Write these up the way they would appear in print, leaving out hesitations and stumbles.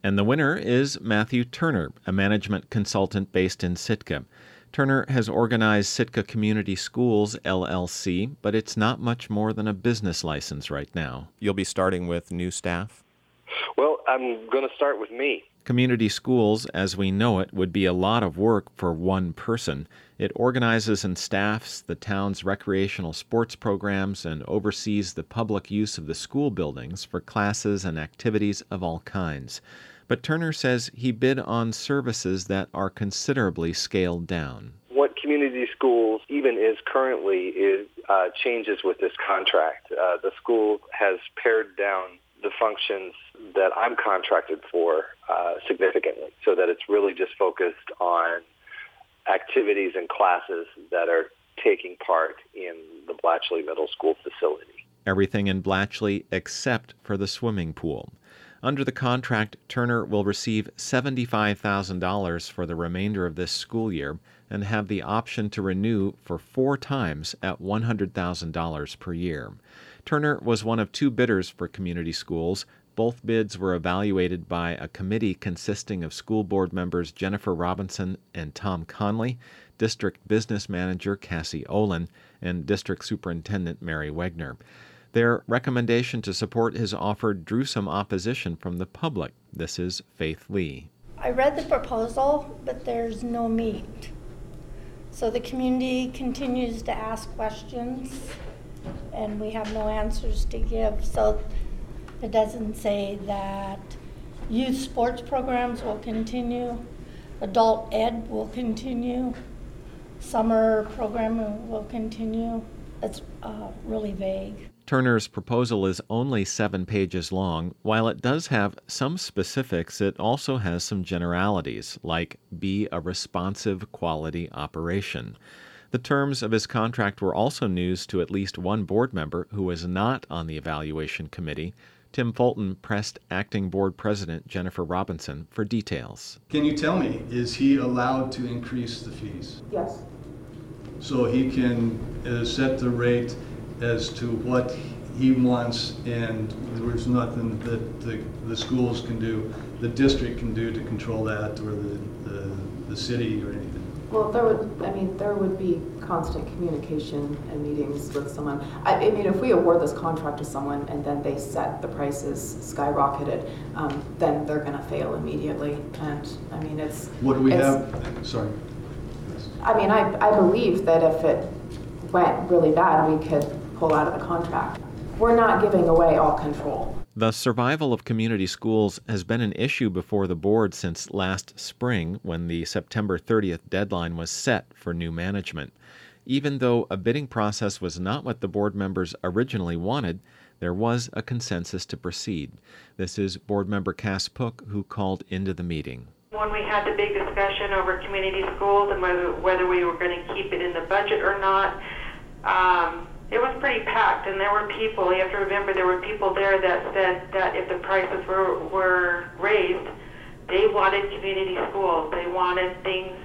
And the winner is Matthew Turner, a management consultant based in Sitka. Turner has organized Sitka Community Schools, LLC, but it's not much more than a business license right now. You'll be starting with new staff? Well, I'm going to start with me. Community schools, as we know it, would be a lot of work for one person. It organizes and staffs the town's recreational sports programs and oversees the public use of the school buildings for classes and activities of all kinds. But Turner says he bid on services that are considerably scaled down. What community schools even is currently changes with this contract. The school has pared down the functions that I'm contracted for significantly, so that it's really just focused on activities and classes that are taking part in the Blatchley Middle School facility. Everything in Blatchley except for the swimming pool. Under the contract, Turner will receive $75,000 for the remainder of this school year and have the option to renew for 4 times at $100,000 per year. Turner was one of 2 bidders for community schools. Both bids were evaluated by a committee consisting of school board members Jennifer Robinson and Tom Conley, District Business Manager Cassie Olin, and District Superintendent Mary Wegner. Their recommendation to support his offer drew some opposition from the public. This is Faith Lee. I read the proposal, but there's no meat. So the community continues to ask questions, and we have no answers to give. So it doesn't say that youth sports programs will continue, adult ed will continue, summer programming will continue. It's really vague. Turner's proposal is only 7 pages long. While it does have some specifics, it also has some generalities, like be a responsive quality operation. The terms of his contract were also news to at least one board member who was not on the evaluation committee. Tim Fulton pressed acting board president Jennifer Robinson for details. Can you tell me, is he allowed to increase the fees? Yes. So he can set the rate as to what he wants, and there's nothing that the schools can do, the district can do to control that, or the city or anything. Well, there would be constant communication and meetings with someone. I mean, if we award this contract to someone and then they set the prices skyrocketed, then they're going to fail immediately. And I mean, it's. What do we have? Sorry. I mean, I believe that if it went really bad, we could pull out of the contract. We're not giving away all control. The survival of community schools has been an issue before the board since last spring, when the September 30th deadline was set for new management. Even though a bidding process was not what the board members originally wanted, there was a consensus to proceed. This is board member Cass Pook, who called into the meeting. When we had the big discussion over community schools and whether we were going to keep it in the budget or not, it was pretty packed, and there were people, you have to remember, there were people there that said that if the prices were raised, they wanted community schools. They wanted things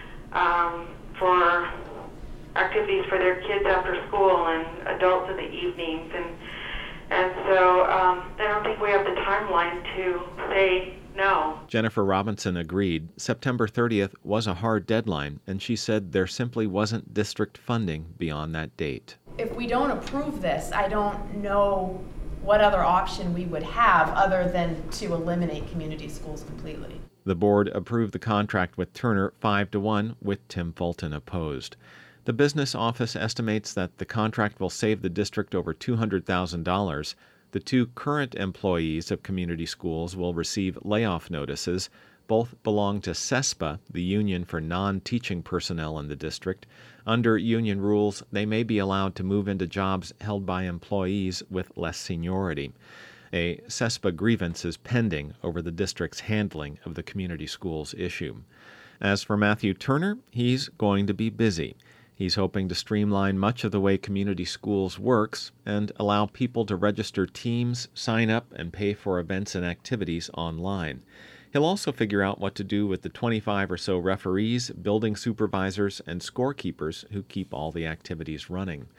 for activities for their kids after school and adults in the evenings. And so I don't think we have the timeline to say no. Jennifer Robinson agreed. September 30th was a hard deadline, and she said there simply wasn't district funding beyond that date. If we don't approve this, I don't know what other option we would have other than to eliminate community schools completely. The board approved the contract with Turner 5-1, with Tim Fulton opposed. The business office estimates that the contract will save the district over $200,000. The 2 current employees of community schools will receive layoff notices. Both belong to CESPA, the union for non-teaching personnel in the district. Under union rules, they may be allowed to move into jobs held by employees with less seniority. A CESPA grievance is pending over the district's handling of the community schools issue. As for Matthew Turner, he's going to be busy. He's hoping to streamline much of the way community schools works and allow people to register teams, sign up, and pay for events and activities online. He'll also figure out what to do with the 25 or so referees, building supervisors, and scorekeepers who keep all the activities running.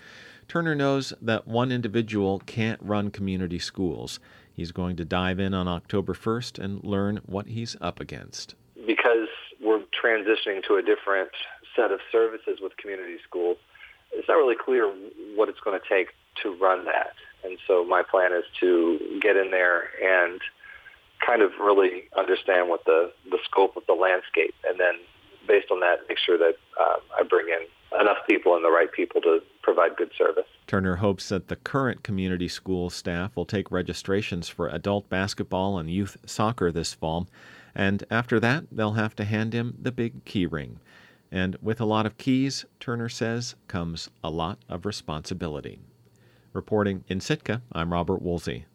Turner knows that one individual can't run community schools. He's going to dive in on October 1st and learn what he's up against. Because we're transitioning to a different set of services with community schools, it's not really clear what it's going to take to run that. And so my plan is to get in there and kind of really understand what the scope of the landscape, and then based on that, make sure that I bring in enough people and the right people to provide good service. Turner hopes that the current community school staff will take registrations for adult basketball and youth soccer this fall, and after that, they'll have to hand him the big key ring. And with a lot of keys, Turner says, comes a lot of responsibility. Reporting in Sitka, I'm Robert Woolsey.